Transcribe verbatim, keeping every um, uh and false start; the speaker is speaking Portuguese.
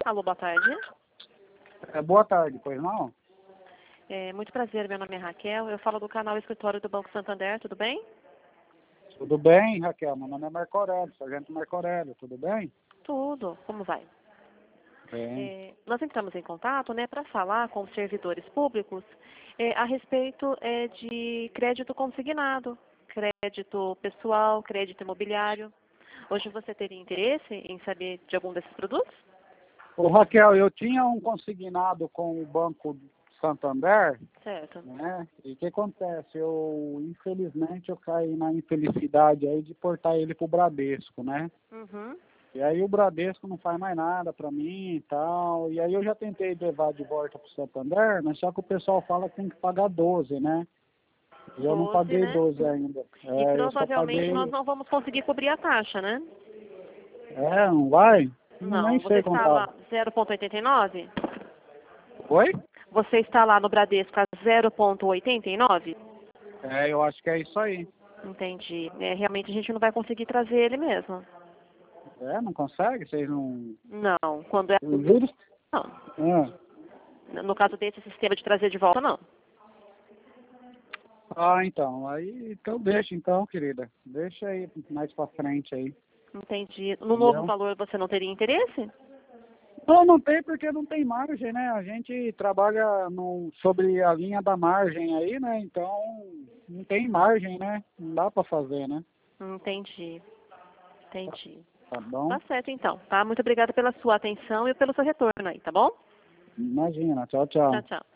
Alô, boa tarde. É, boa tarde, pois não? É, muito prazer, meu nome é Raquel. Eu falo do canal Escritório do Banco Santander, tudo bem? Tudo bem, Raquel? Meu nome é Marco Aurélio, sargento Marco Aurélio, tudo bem? Tudo. Como vai? Bem. É, nós entramos em contato, né, para falar com os servidores públicos é, a respeito é, de crédito consignado, crédito pessoal, crédito imobiliário. Hoje você teria interesse em saber de algum desses produtos? Ô, Raquel, eu tinha um consignado com o Banco Santander, Certo. né? E o que acontece? Eu, infelizmente, eu caí na infelicidade aí de portar ele pro Bradesco, né? Uhum. E aí o Bradesco não faz mais nada para mim e tal. E aí eu já tentei levar de volta pro Santander, mas só que o pessoal fala que tem que pagar doze, né? E eu não doze, paguei né? doze ainda. E É, eu só provavelmente nós paguei. não vamos conseguir cobrir a taxa, né? É, não vai? Não. Nem Você sei está contar. lá zero vírgula oitenta e nove? Oi? Você está lá no Bradesco a zero vírgula oitenta e nove? É, eu acho que é isso aí. Entendi. É, realmente a gente não vai conseguir trazer ele mesmo. É, não consegue? Vocês não. Não. Quando é. Os juros? Não. Ah. No caso desse sistema de trazer de volta, não. Ah, então. Aí, então deixa então, querida. Deixa aí mais pra frente aí. Entendi. No novo Entendeu? valor você não teria interesse? Não, não tem porque não tem margem, né? A gente trabalha no, sobre a linha da margem aí, né? Então, não tem margem, né? Não dá pra fazer, né? Entendi. Entendi. Tá bom? Tá certo então, tá? Muito obrigada pela sua atenção e pelo seu retorno aí, tá bom? Imagina. Tchau, Tchau, tchau. tchau.